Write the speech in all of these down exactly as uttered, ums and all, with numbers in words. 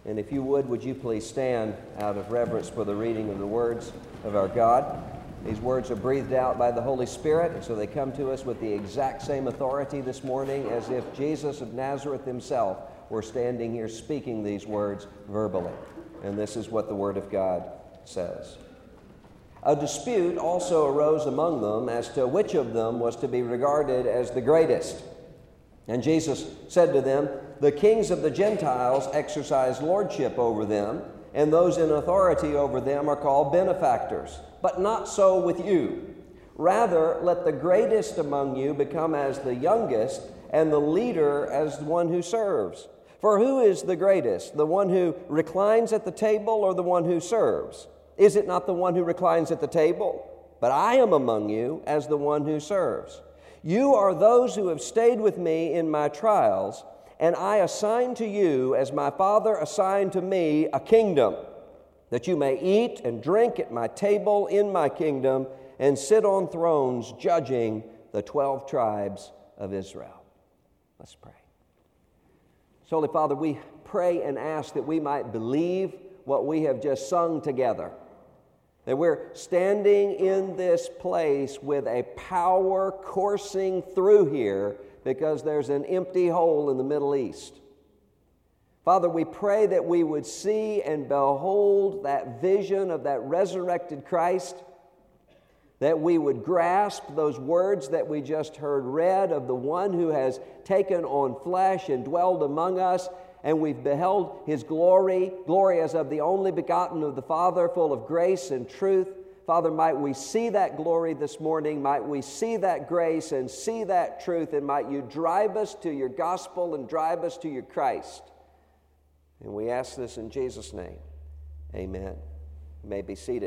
And if you would, would you please stand out of reverence for the reading of the words of our God. These words are breathed out by the Holy Spirit, and so they come to us with the exact same authority this morning as if Jesus of Nazareth himself were standing here speaking these words verbally. And this is what the Word of God says. A dispute also arose among them as to which of them was to be regarded as the greatest. And Jesus said to them, "The kings of the Gentiles exercise lordship over them, and those in authority over them are called benefactors. But not so with you. Rather, let the greatest among you become as the youngest, and the leader as the one who serves. For who is the greatest, the one who reclines at the table or the one who serves? Is it not the one who reclines at the table? But I am among you as the one who serves. You are those who have stayed with me in my trials, and I assign to you, as my Father assigned to me, a kingdom, that you may eat and drink at my table in my kingdom and sit on thrones judging the twelve tribes of Israel." Let's pray. So, Holy Father, we pray and ask that we might believe what we have just sung together, that we're standing in this place with a power coursing through here because there's an empty hole in the Middle East. Father, we pray that we would see and behold that vision of that resurrected Christ, that we would grasp those words that we just heard read of the one who has taken on flesh and dwelled among us, and we've beheld his glory, glory as of the only begotten of the Father, full of grace and truth. Father, might we see that glory this morning, might we see that grace and see that truth, and might you drive us to your gospel and drive us to your Christ. And we ask this in Jesus' name. Amen. You may be seated.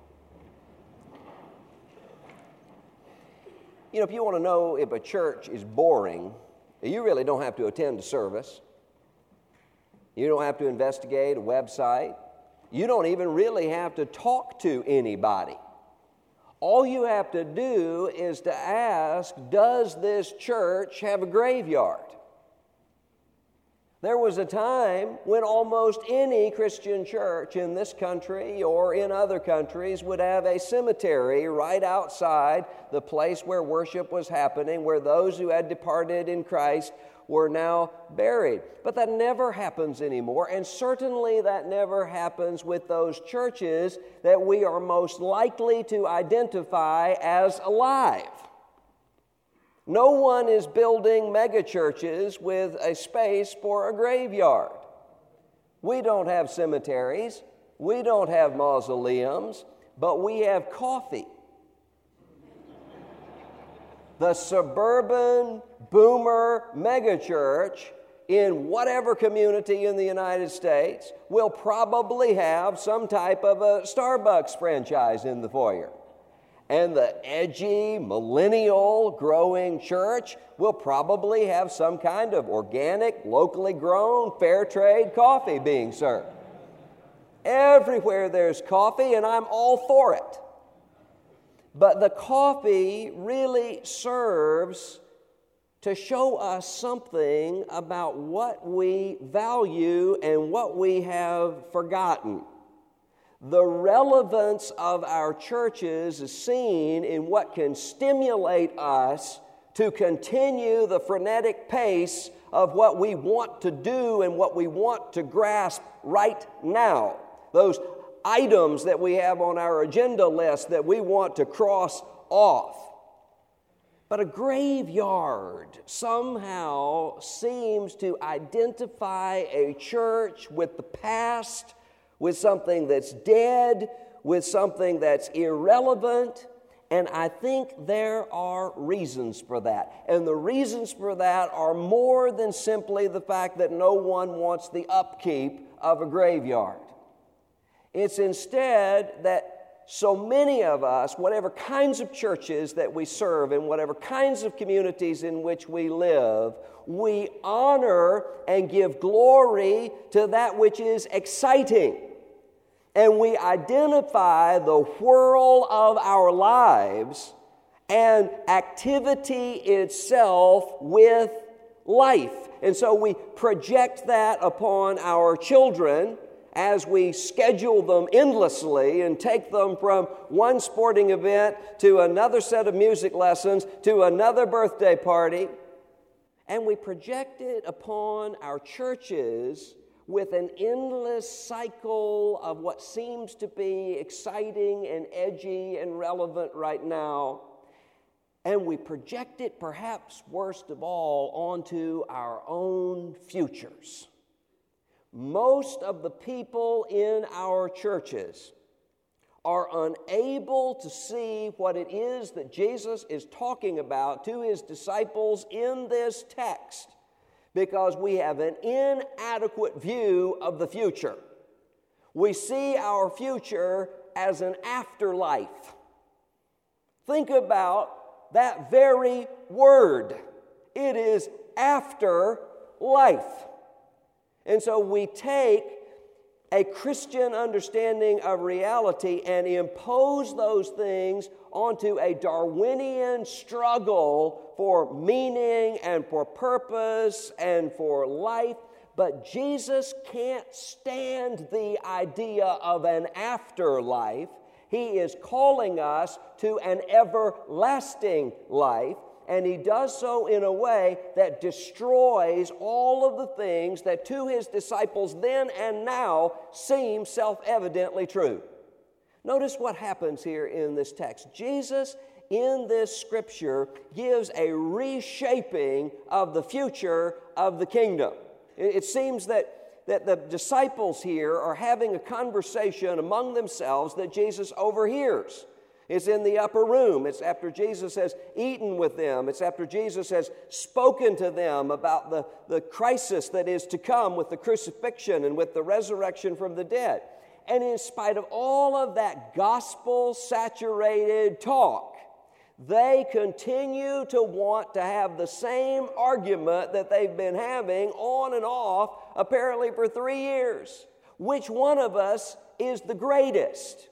You know, if you want to know if a church is boring, you really don't have to attend a service. You don't have to investigate a website. You don't even really have to talk to anybody. All you have to do is to ask, does this church have a graveyard? There was a time when almost any Christian church in this country or in other countries would have a cemetery right outside the place where worship was happening, where those who had departed in Christ were now buried. But that never happens anymore, and certainly that never happens with those churches that we are most likely to identify as alive. No one is building megachurches with a space for a graveyard. We don't have cemeteries, we don't have mausoleums, but we have coffee. The suburban boomer megachurch in whatever community in the United States will probably have some type of a Starbucks franchise in the foyer. And the edgy, millennial growing church will probably have some kind of organic, locally grown, fair trade coffee being served. Everywhere there's coffee, and I'm all for it. But the coffee really serves to show us something about what we value and what we have forgotten. The relevance of our churches is seen in what can stimulate us to continue the frenetic pace of what we want to do and what we want to grasp right now. Those items that we have on our agenda list that we want to cross off. But a graveyard somehow seems to identify a church with the past, with something that's dead, with something that's irrelevant, and I think there are reasons for that. And the reasons for that are more than simply the fact that no one wants the upkeep of a graveyard. It's instead that so many of us, whatever kinds of churches that we serve and whatever kinds of communities in which we live, we honor and give glory to that which is exciting. And we identify the whirl of our lives and activity itself with life. And so we project that upon our children as we schedule them endlessly and take them from one sporting event to another set of music lessons to another birthday party. And we project it upon our churches with an endless cycle of what seems to be exciting and edgy and relevant right now. And we project it, perhaps worst of all, onto our own futures. Most of the people in our churches are unable to see what it is that Jesus is talking about to his disciples in this text because we have an inadequate view of the future. We see our future as an afterlife. Think about that very word. It is after life. And so we take a Christian understanding of reality and impose those things onto a Darwinian struggle for meaning and for purpose and for life. But Jesus can't stand the idea of an afterlife. He is calling us to an everlasting life, and he does so in a way that destroys all of the things that to his disciples then and now seem self-evidently true. Notice what happens here in this text. Jesus, in this scripture, gives a reshaping of the future of the kingdom. It seems that that the disciples here are having a conversation among themselves that Jesus overhears. It's in the upper room. It's after Jesus has eaten with them. It's after Jesus has spoken to them about the, the crisis that is to come with the crucifixion and with the resurrection from the dead. And in spite of all of that gospel-saturated talk, they continue to want to have the same argument that they've been having on and off apparently for three years. Which one of us is the greatest?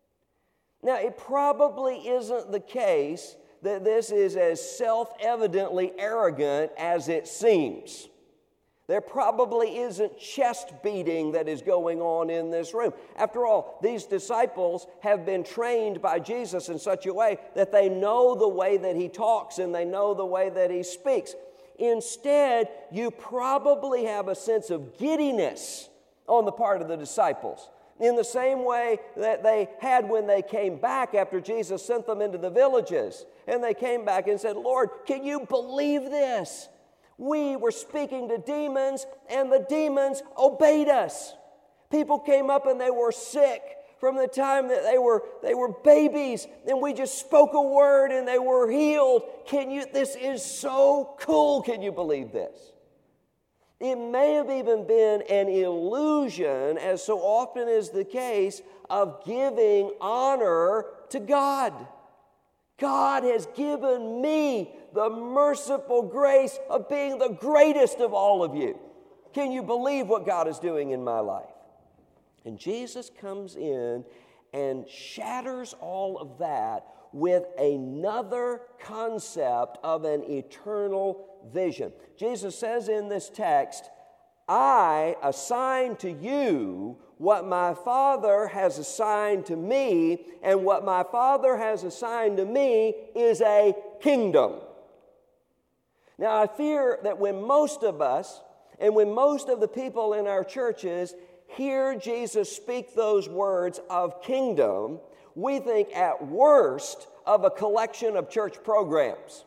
Now, it probably isn't the case that this is as self-evidently arrogant as it seems. There probably isn't chest beating that is going on in this room. After all, these disciples have been trained by Jesus in such a way that they know the way that he talks and they know the way that he speaks. Instead, you probably have a sense of giddiness on the part of the disciples, in the same way that they had when they came back after Jesus sent them into the villages. And they came back and said, "Lord, can you believe this? We were speaking to demons, and the demons obeyed us." People came up and they were sick from the time that they were they were babies, and we just spoke a word and they were healed. Can you? This is so cool. Can you believe this? It may have even been an illusion, as so often is the case, of giving honor to God. God has given me the merciful grace of being the greatest of all of you. Can you believe what God is doing in my life? And Jesus comes in and shatters all of that with another concept of an eternal vision. Jesus says in this text, "I assign to you what my Father has assigned to me, and what my Father has assigned to me is a kingdom." Now, I fear that when most of us, and when most of the people in our churches hear Jesus speak those words of kingdom, we think at worst of a collection of church programs.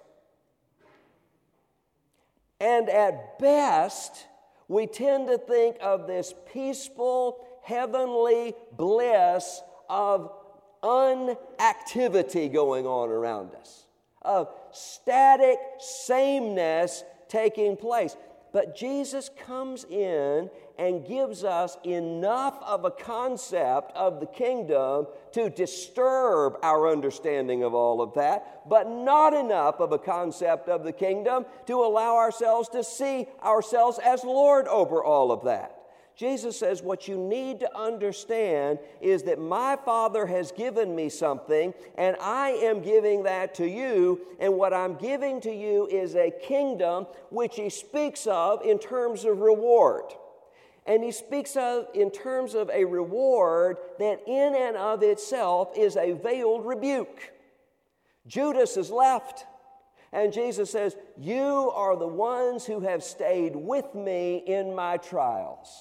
And at best, we tend to think of this peaceful, heavenly bliss of unactivity going on around us, of static sameness taking place. But Jesus comes in and gives us enough of a concept of the kingdom to disturb our understanding of all of that, but not enough of a concept of the kingdom to allow ourselves to see ourselves as Lord over all of that. Jesus says, what you need to understand is that my Father has given me something, and I am giving that to you, and what I'm giving to you is a kingdom which he speaks of in terms of reward. And he speaks of in terms of a reward that in and of itself is a veiled rebuke. Judas is left, and Jesus says, you are the ones who have stayed with me in my trials.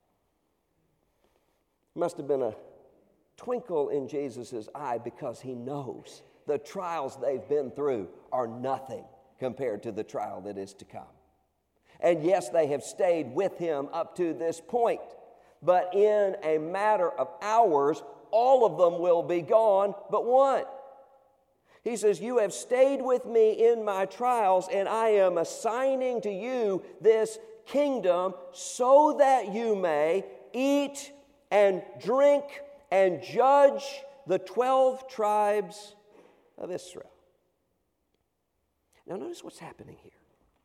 Must have been a twinkle in Jesus' eye because he knows the trials they've been through are nothing compared to the trial that is to come. And yes, they have stayed with him up to this point, but in a matter of hours, all of them will be gone but one. He says, you have stayed with me in my trials, and I am assigning to you this kingdom so that you may eat and drink and judge the twelve tribes of Israel. Now notice what's happening here.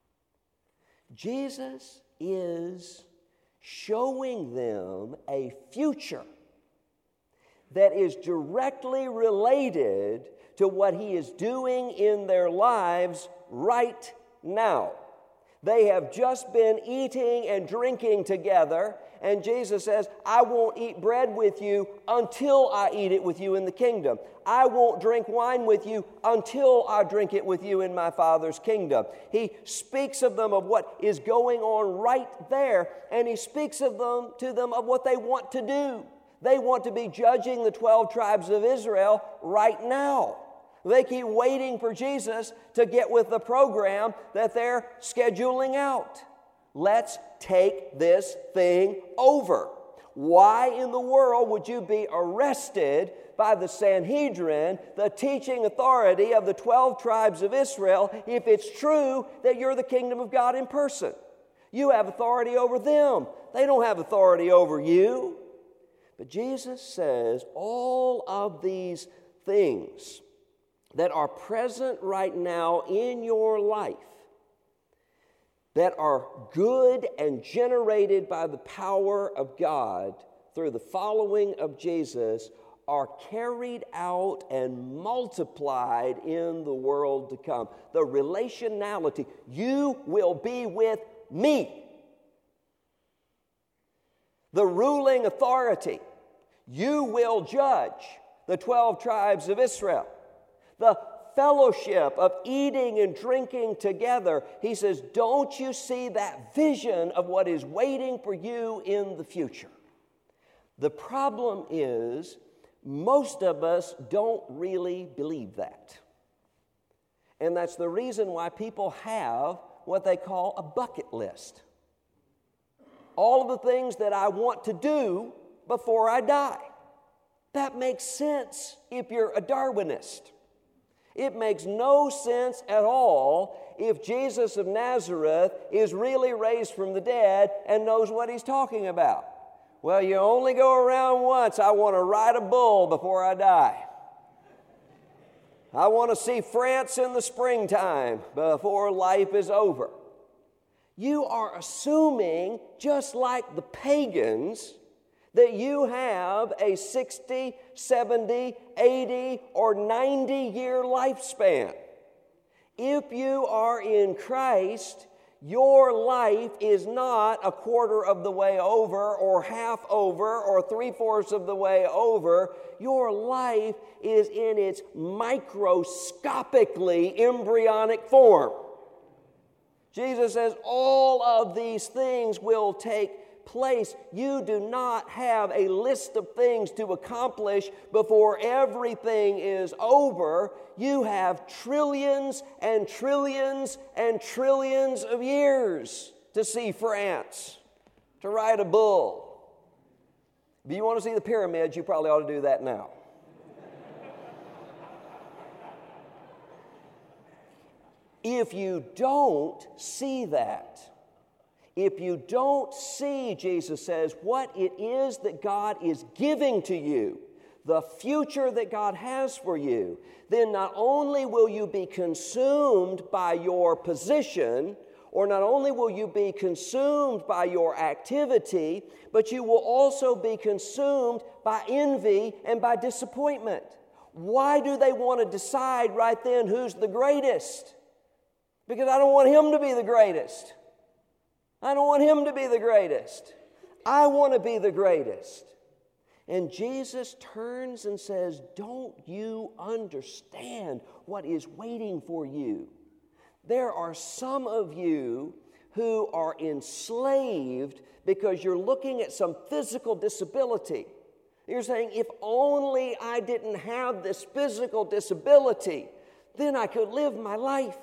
Jesus is showing them a future that is directly related to what he is doing in their lives right now. They have just been eating and drinking together, and Jesus says, I won't eat bread with you until I eat it with you in the kingdom. I won't drink wine with you until I drink it with you in my Father's kingdom. He speaks of them of what is going on right there, and he speaks of them to them of what they want to do. They want to be judging the twelve tribes of Israel right now. They keep waiting for Jesus to get with the program that they're scheduling out. Let's take this thing over. Why in the world would you be arrested by the Sanhedrin, the teaching authority of the twelve tribes of Israel, if it's true that you're the kingdom of God in person? You have authority over them. They don't have authority over you. But Jesus says all of these things that are present right now in your life, that are good and generated by the power of God through the following of Jesus, are carried out and multiplied in the world to come. The relationality, you will be with me. The ruling authority, you will judge the twelve tribes of Israel. The fellowship of eating and drinking together, he says, don't you see that vision of what is waiting for you in the future? The problem is, most of us don't really believe that. And that's the reason why people have what they call a bucket list. All of the things that I want to do before I die. That makes sense if you're a Darwinist. It makes no sense at all if Jesus of Nazareth is really raised from the dead and knows what he's talking about. Well, you only go around once. I want to ride a bull before I die. I want to see France in the springtime before life is over. You are assuming, just like the pagans, that you have a sixty, seventy, eighty, or ninety year lifespan. If you are in Christ, your life is not a quarter of the way over, or half over, or three-fourths of the way over. Your life is in its microscopically embryonic form. Jesus says all of these things will take place. You do not have a list of things to accomplish before everything is over. You have trillions and trillions and trillions of years to see France, to ride a bull. If you want to see the pyramids, you probably ought to do that now. If you don't see that, if you don't see, Jesus says, what it is that God is giving to you, the future that God has for you, then not only will you be consumed by your position Or not only will you be consumed by your activity, but you will also be consumed by envy and by disappointment. Why do they want to decide right then who's the greatest? Because I don't want him to be the greatest. I don't want him to be the greatest. I want to be the greatest. And Jesus turns and says, don't you understand what is waiting for you? There are some of you who are enslaved because you're looking at some physical disability. You're saying, if only I didn't have this physical disability, then I could live my life.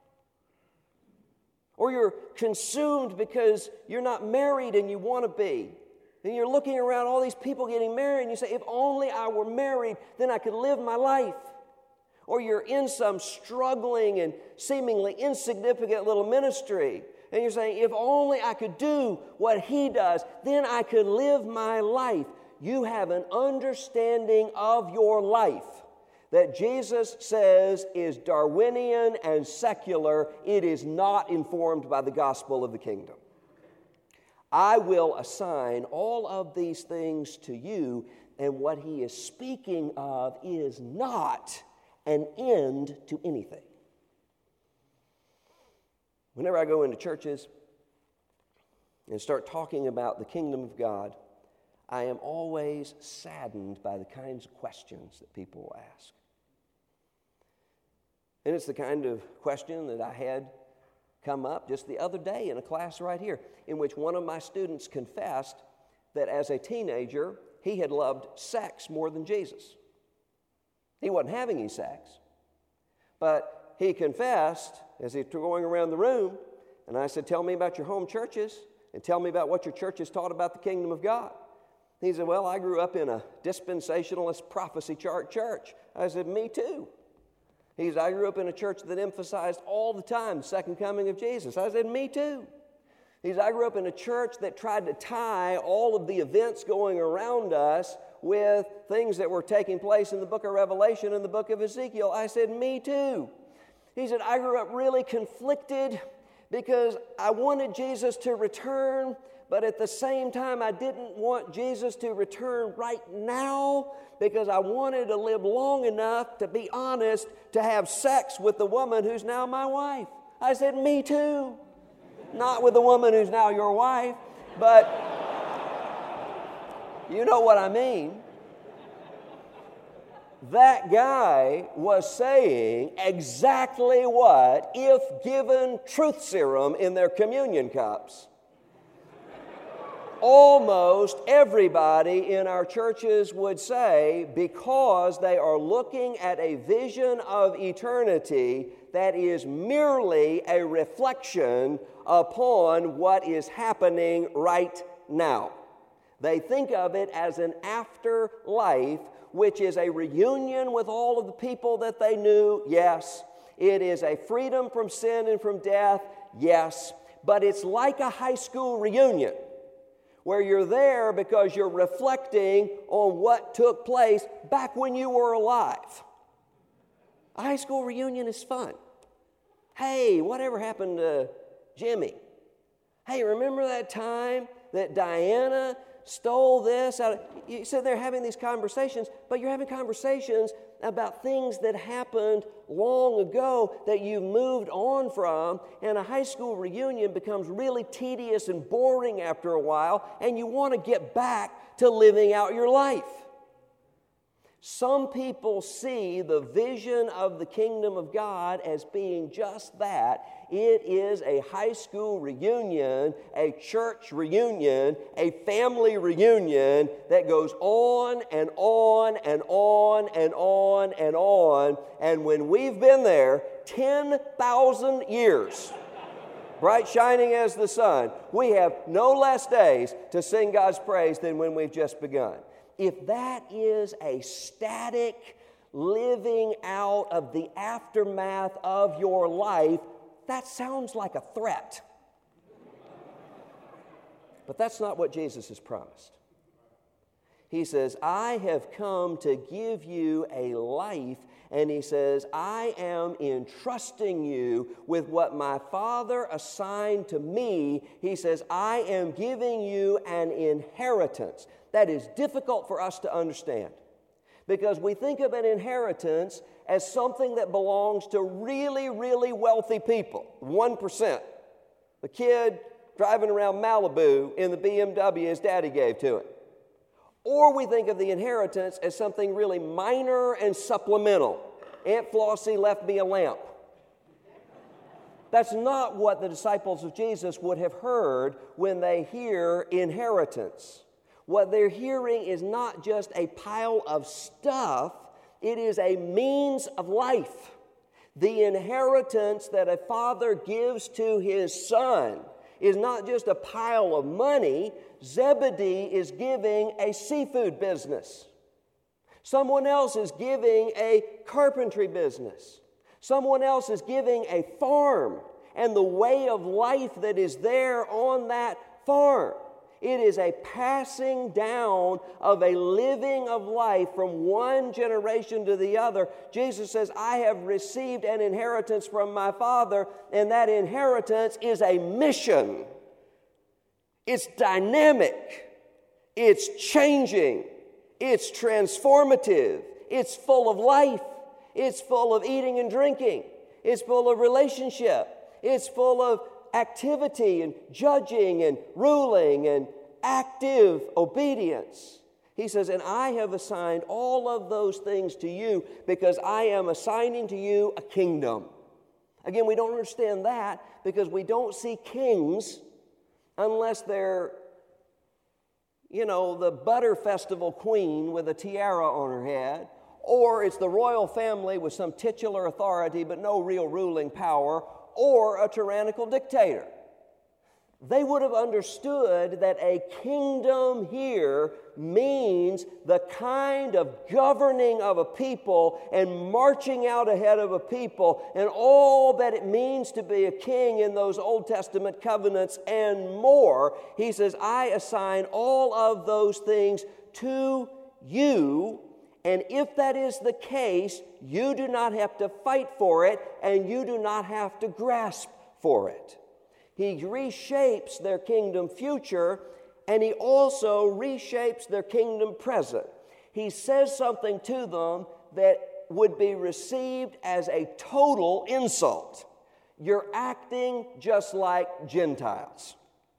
Or you're consumed because you're not married and you want to be. And you're looking around all these people getting married and you say, if only I were married, then I could live my life. Or you're in some struggling and seemingly insignificant little ministry. And you're saying, if only I could do what he does, then I could live my life. You have an understanding of your life that Jesus says is Darwinian and secular. It is not informed by the gospel of the kingdom. I will assign all of these things to you, and what he is speaking of is not an end to anything. Whenever I go into churches and start talking about the kingdom of God, I am always saddened by the kinds of questions that people will ask. And it's the kind of question that I had come up just the other day in a class right here, in which one of my students confessed that as a teenager, he had loved sex more than Jesus. He wasn't having any sex, but he confessed as he was going around the room, and I said, tell me about your home churches, and tell me about what your church has taught about the kingdom of God. He said, well, I grew up in a dispensationalist prophecy church. I said, me too. He said, I grew up in a church that emphasized all the time the second coming of Jesus. I said, me too. He said, I grew up in a church that tried to tie all of the events going around us with things that were taking place in the book of Revelation and the book of Ezekiel. I said, me too. He said, I grew up really conflicted because I wanted Jesus to return, but at the same time, I didn't want Jesus to return right now because I wanted to live long enough, to be honest, to have sex with the woman who's now my wife. I said, me too. Not with the woman who's now your wife, but you know what I mean. That guy was saying exactly what, if given truth serum in their communion cups, almost everybody in our churches would say, because they are looking at a vision of eternity that is merely a reflection upon what is happening right now. They think of it as an afterlife, which is a reunion with all of the people that they knew, yes. It is a freedom from sin and from death, yes. But it's like a high school reunion, where you're there because you're reflecting on what took place back when you were alive. A high school reunion is fun. Hey, whatever happened to Jimmy? Hey, remember that time that Diana stole this out of... You sit there having these conversations, but you're having conversations about things that happened long ago that you've moved on from, and a high school reunion becomes really tedious and boring after a while, and you want to get back to living out your life. Some people see the vision of the kingdom of God as being just that. It is a high school reunion, a church reunion, a family reunion that goes on and on and on and on and on. And when we've been there ten thousand years, bright shining as the sun, we have no less days to sing God's praise than when we've just begun. If that is a static living out of the aftermath of your life, that sounds like a threat. But that's not what Jesus has promised. He says, I have come to give you a life, and he says, I am entrusting you with what my Father assigned to me. He says, I am giving you an inheritance. That is difficult for us to understand because we think of an inheritance as something that belongs to really, really wealthy people, one percent. The kid driving around Malibu in the B M W his daddy gave to him. Or we think of the inheritance as something really minor and supplemental. Aunt Flossie left me a lamp. That's not what the disciples of Jesus would have heard when they hear inheritance. What they're hearing is not just a pile of stuff, it is a means of life. The inheritance that a father gives to his son is not just a pile of money. Zebedee is giving a seafood business. Someone else is giving a carpentry business. Someone else is giving a farm and the way of life that is there on that farm. It is a passing down of a living of life from one generation to the other. Jesus says, I have received an inheritance from my Father, and that inheritance is a mission. It's dynamic. It's changing. It's transformative. It's full of life. It's full of eating and drinking. It's full of relationship. It's full of activity and judging and ruling and active obedience. He says, and I have assigned all of those things to you because I am assigning to you a kingdom. Again, we don't understand that because we don't see kings unless they're, you know, the butter festival queen with a tiara on her head, or it's the royal family with some titular authority but no real ruling power, or a tyrannical dictator. They would have understood that a kingdom here means the kind of governing of a people and marching out ahead of a people and all that it means to be a king in those Old Testament covenants and more. He says, I assign all of those things to you, and if that is the case, you do not have to fight for it and you do not have to grasp for it. He reshapes their kingdom future, and he also reshapes their kingdom present. He says something to them that would be received as a total insult. You're acting just like Gentiles.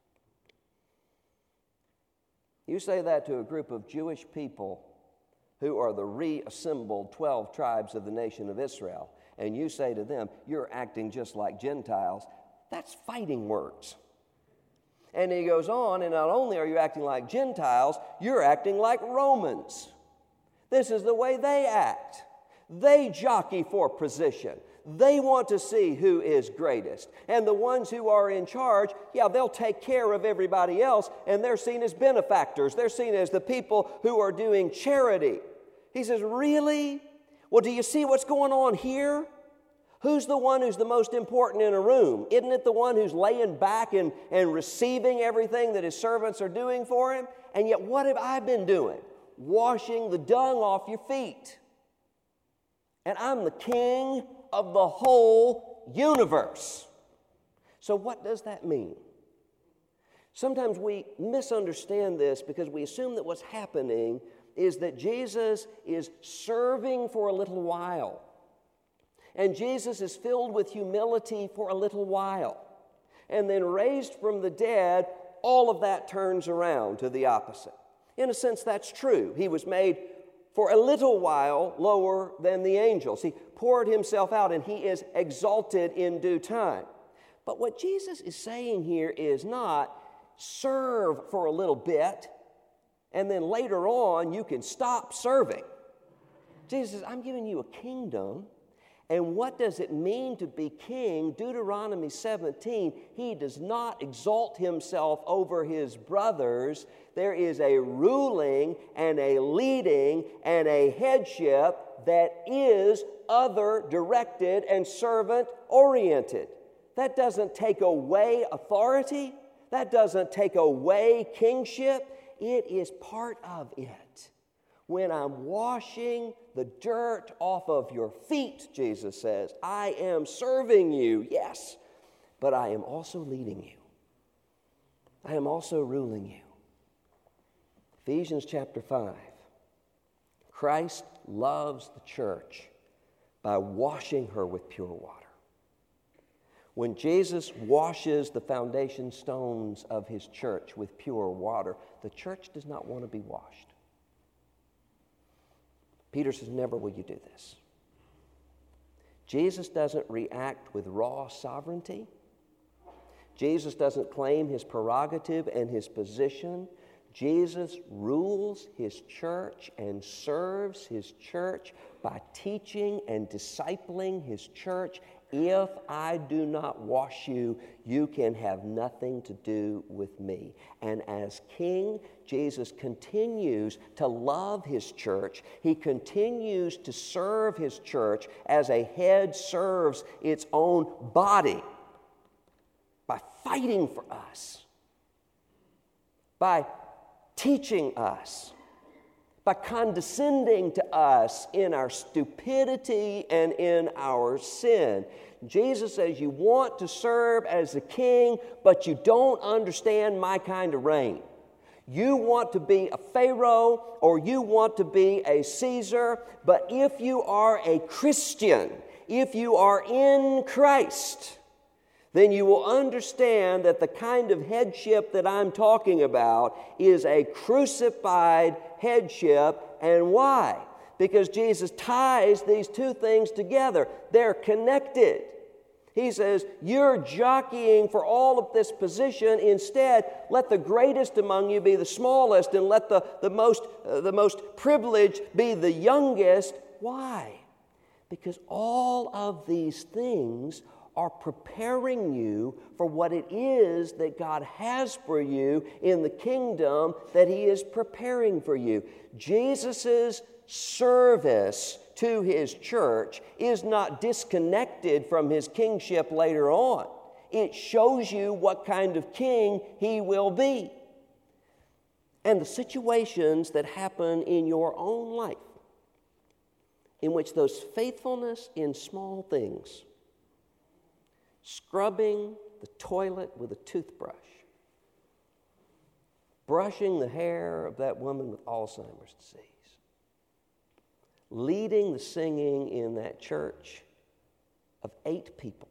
You say that to a group of Jewish people who are the reassembled twelve tribes of the nation of Israel, and you say to them, you're acting just like Gentiles. That's fighting words. And he goes on, and not only are you acting like Gentiles, you're acting like Romans. This is the way they act. They jockey for position. They want to see who is greatest. And the ones who are in charge, yeah, they'll take care of everybody else, and they're seen as benefactors. They're seen as the people who are doing charity. He says, really? Well, do you see what's going on here? Who's the one who's the most important in a room? Isn't it the one who's laying back and, and receiving everything that his servants are doing for him? And yet, what have I been doing? Washing the dung off your feet. And I'm the king of the whole universe. So what does that mean? Sometimes we misunderstand this because we assume that what's happening is that Jesus is serving for a little while. And Jesus is filled with humility for a little while. And then raised from the dead, all of that turns around to the opposite. In a sense, that's true. He was made for a little while lower than the angels. He poured himself out, and he is exalted in due time. But what Jesus is saying here is not serve for a little bit, and then later on you can stop serving. Jesus says, I'm giving you a kingdom. And what does it mean to be king? Deuteronomy seventeen, he does not exalt himself over his brothers. There is a ruling and a leading and a headship that is other-directed and servant-oriented. That doesn't take away authority. That doesn't take away kingship. It is part of it. When I'm washing the dirt off of your feet, Jesus says, I am serving you, yes, but I am also leading you. I am also ruling you. Ephesians chapter five. Christ loves the church by washing her with pure water. When Jesus washes the foundation stones of his church with pure water, the church does not want to be washed. Peter says, never will you do this. Jesus doesn't react with raw sovereignty. Jesus doesn't claim his prerogative and his position. Jesus rules his church and serves his church by teaching and discipling his church. If I do not wash you, you can have nothing to do with me. And as king, Jesus continues to love his church. He continues to serve his church as a head serves its own body by fighting for us, by teaching us, by condescending to us in our stupidity and in our sin. Jesus says, you want to serve as a king, but you don't understand my kind of reign. You want to be a Pharaoh or you want to be a Caesar, but if you are a Christian, if you are in Christ, then you will understand that the kind of headship that I'm talking about is a crucified headship. And why? Because Jesus ties these two things together. They're connected. He says, you're jockeying for all of this position. Instead, let the greatest among you be the smallest, and let the, the, most, uh, the most privileged be the youngest. Why? Because all of these things are preparing you for what it is that God has for you in the kingdom that he is preparing for you. Jesus' service to his church is not disconnected from his kingship later on. It shows you what kind of king he will be. And the situations that happen in your own life in which those faithfulness in small things, scrubbing the toilet with a toothbrush, brushing the hair of that woman with Alzheimer's disease, leading the singing in that church of eight people,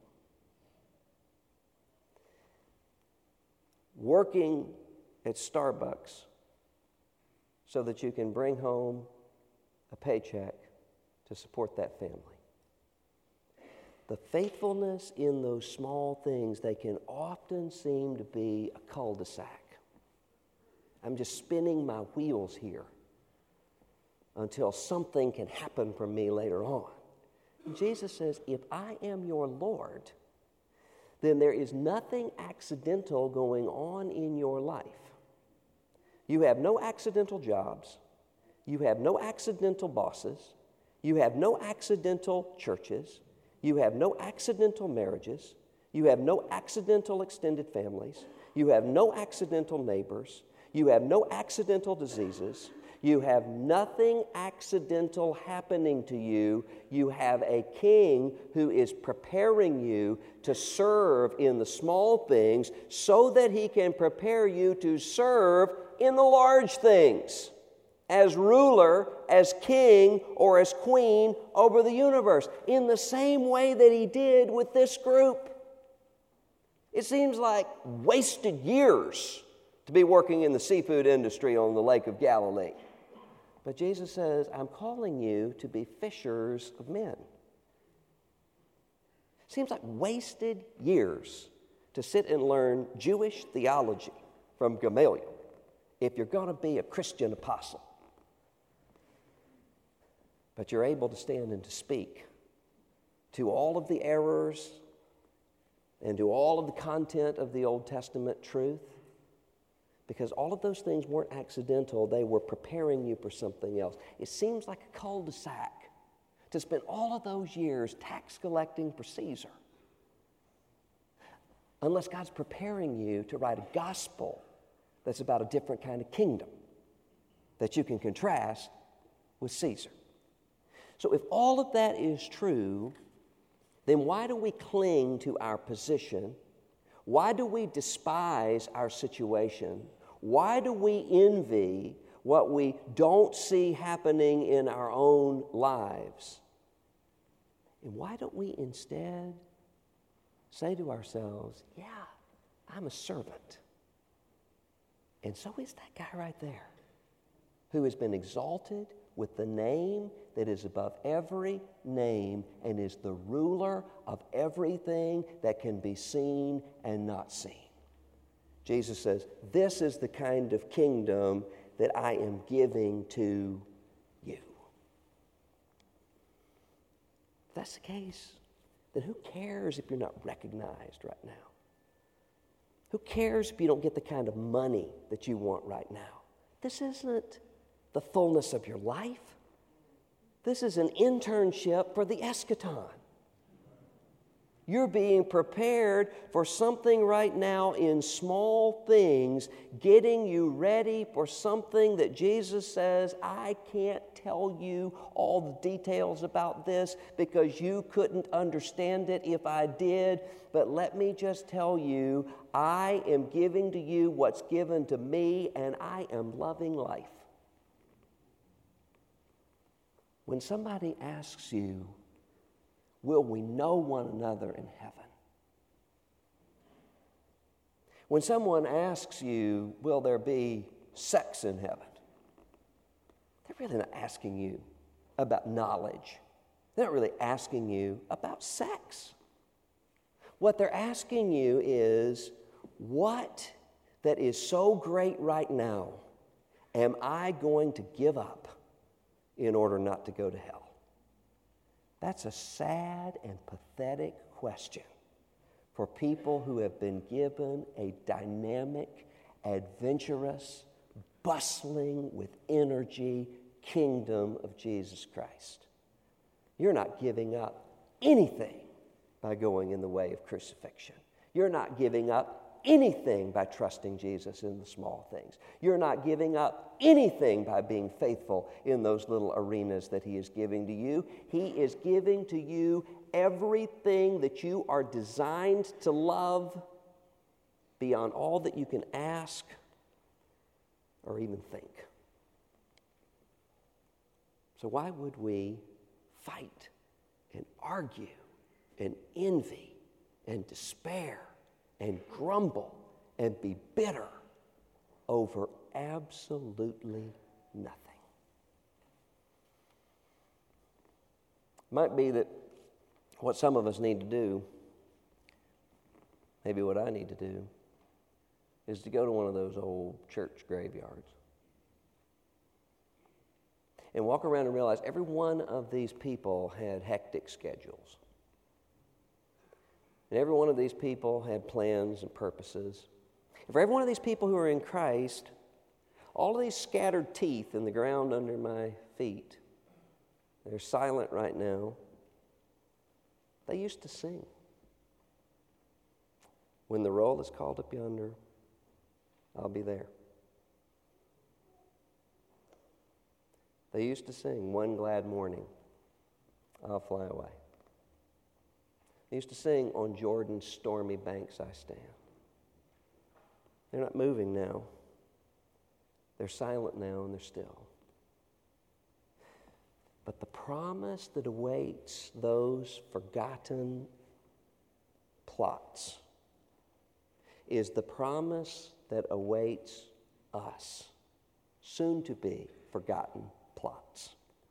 working at Starbucks so that you can bring home a paycheck to support that family. The faithfulness in those small things, they can often seem to be a cul-de-sac. I'm just spinning my wheels here until something can happen for me later on. And Jesus says, if I am your Lord, then there is nothing accidental going on in your life. You have no accidental jobs. You have no accidental bosses. You have no accidental churches. You have no accidental marriages. You have no accidental extended families. You have no accidental neighbors. You have no accidental diseases. You have nothing accidental happening to you. You have a king who is preparing you to serve in the small things so that he can prepare you to serve in the large things, as ruler, as king, or as queen over the universe, in the same way that he did with this group. It seems like wasted years to be working in the seafood industry on the Lake of Galilee. But Jesus says, I'm calling you to be fishers of men. Seems like wasted years to sit and learn Jewish theology from Gamaliel if you're going to be a Christian apostle. But you're able to stand and to speak to all of the errors and to all of the content of the Old Testament truth, because all of those things weren't accidental. They were preparing you for something else. It seems like a cul-de-sac to spend all of those years tax collecting for Caesar, unless God's preparing you to write a gospel that's about a different kind of kingdom that you can contrast with Caesar. So if all of that is true, then why do we cling to our position? Why do we despise our situation? Why do we envy what we don't see happening in our own lives? And why don't we instead say to ourselves, yeah, I'm a servant. And so is that guy right there who has been exalted with the name that is above every name and is the ruler of everything that can be seen and not seen. Jesus says, this is the kind of kingdom that I am giving to you. If that's the case, then who cares if you're not recognized right now? Who cares if you don't get the kind of money that you want right now? This isn't the fullness of your life. This is an internship for the eschaton. You're being prepared for something right now in small things, getting you ready for something that Jesus says, I can't tell you all the details about this because you couldn't understand it if I did, but let me just tell you, I am giving to you what's given to me, and I am loving life. When somebody asks you, will we know one another in heaven? When someone asks you, will there be sex in heaven? They're really not asking you about knowledge. They're not really asking you about sex. What they're asking you is, what that is so great right now am I going to give up in order not to go to hell? That's a sad and pathetic question for people who have been given a dynamic, adventurous, bustling with energy kingdom of Jesus Christ. You're not giving up anything by going in the way of crucifixion. You're not giving up anything by trusting Jesus in the small things. You're not giving up anything by being faithful in those little arenas that He is giving to you. He is giving to you everything that you are designed to love beyond all that you can ask or even think. So why would we fight and argue and envy and despair and grumble and be bitter over absolutely nothing? Might be that what some of us need to do, maybe what I need to do, is to go to one of those old church graveyards and walk around and realize every one of these people had hectic schedules. And every one of these people had plans and purposes. And for every one of these people who are in Christ, all of these scattered teeth in the ground under my feet, they're silent right now. They used to sing. When the roll is called up yonder, I'll be there. They used to sing, one glad morning, I'll fly away. They used to sing, on Jordan's stormy banks I stand. They're not moving now. They're silent now and they're still. But the promise that awaits those forgotten plots is the promise that awaits us, soon to be forgotten plots.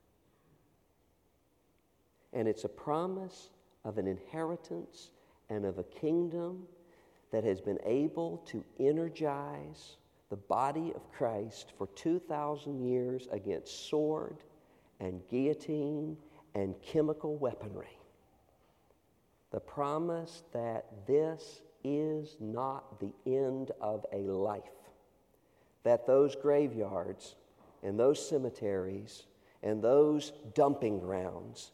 And it's a promise of an inheritance and of a kingdom that has been able to energize the body of Christ for two thousand years against sword and guillotine and chemical weaponry. The promise that this is not the end of a life, that those graveyards and those cemeteries and those dumping grounds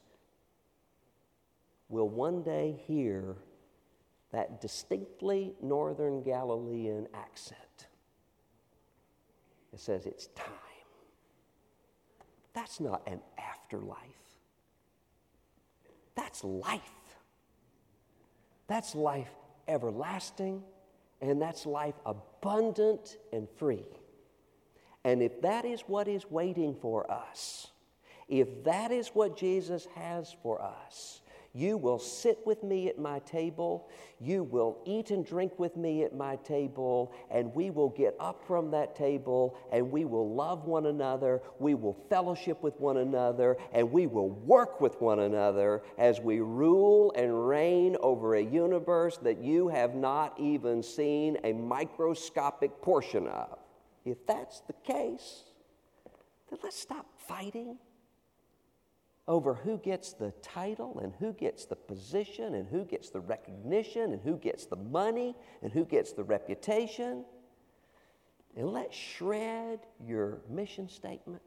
will one day hear that distinctly northern Galilean accent. It says, it's time. That's That's not an afterlife. That's life. That's life everlasting, and that's life abundant and free. And if that is what is waiting for us, if that is what Jesus has for us, you will sit with me at my table, you will eat and drink with me at my table, and we will get up from that table, and we will love one another, we will fellowship with one another, and we will work with one another as we rule and reign over a universe that you have not even seen a microscopic portion of. If that's the case, then let's stop fighting over who gets the title and who gets the position and who gets the recognition and who gets the money and who gets the reputation. And let's shred your mission statement.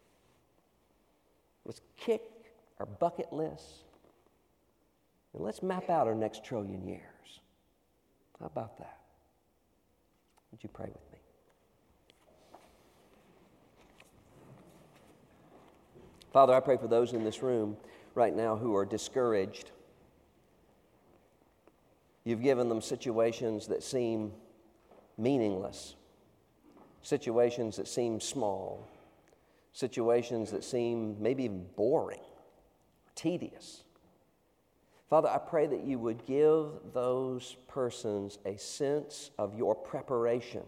Let's kick our bucket list. And let's map out our next trillion years. How about that? Would you pray with me? Father, I pray for those in this room right now who are discouraged. You've given them situations that seem meaningless, situations that seem small, situations that seem maybe even boring, tedious. Father, I pray that you would give those persons a sense of your preparation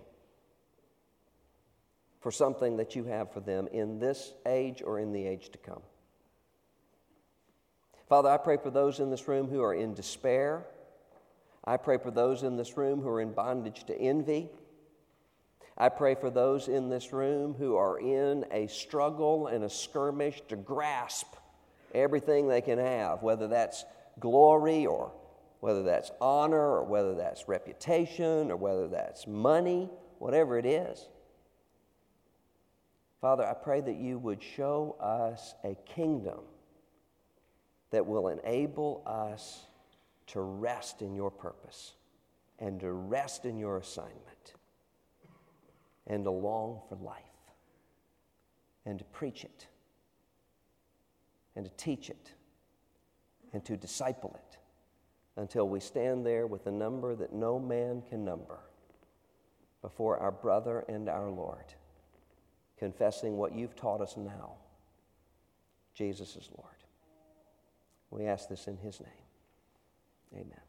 for something that you have for them in this age or in the age to come. Father, I pray for those in this room who are in despair. I pray for those in this room who are in bondage to envy. I pray for those in this room who are in a struggle and a skirmish to grasp everything they can have, whether that's glory or whether that's honor or whether that's reputation or whether that's money, whatever it is. Father, I pray that you would show us a kingdom that will enable us to rest in your purpose and to rest in your assignment and to long for life and to preach it and to teach it and to disciple it until we stand there with a number that no man can number before our brother and our Lord, confessing what you've taught us now. Jesus is Lord. We ask this in his name. Amen.